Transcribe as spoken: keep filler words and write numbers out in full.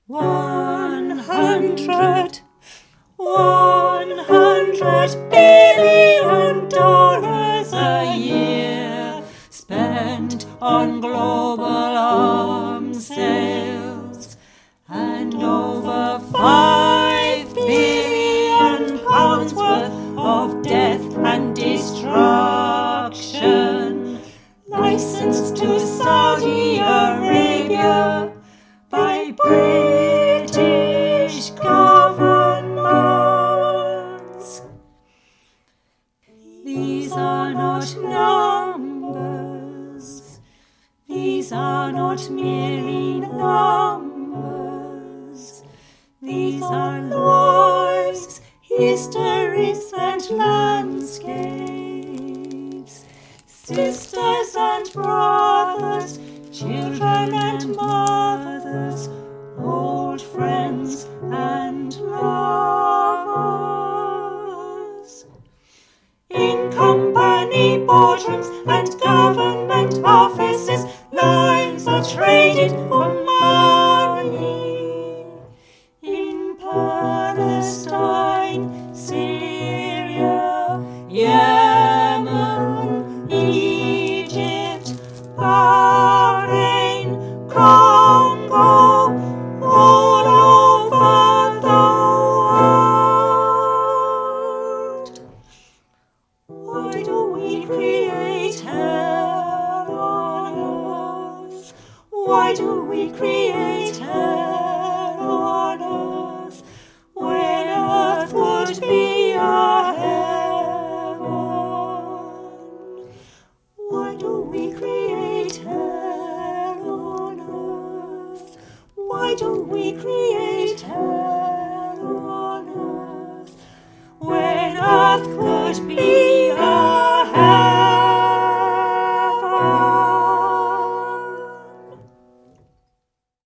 One hundred, one hundred billion dollars a year spent on global arms sales, and over five billion pounds worth of death and destruction, licensed to Saudi Arabia by British governments. These are not numbers, these are not merely numbers, these are lives, histories and landscapes, sisters and brothers, children and mothers, old friends and lovers. In company boardrooms and government offices, lives are traded for money. In Palestine, Syria, Yemen, Egypt, Bahrain, Congo, all over the world. Why do we create hell on earth? Why do we create hell on earth when earth would be our heaven? Why do we create hell on earth? Why do we create hell?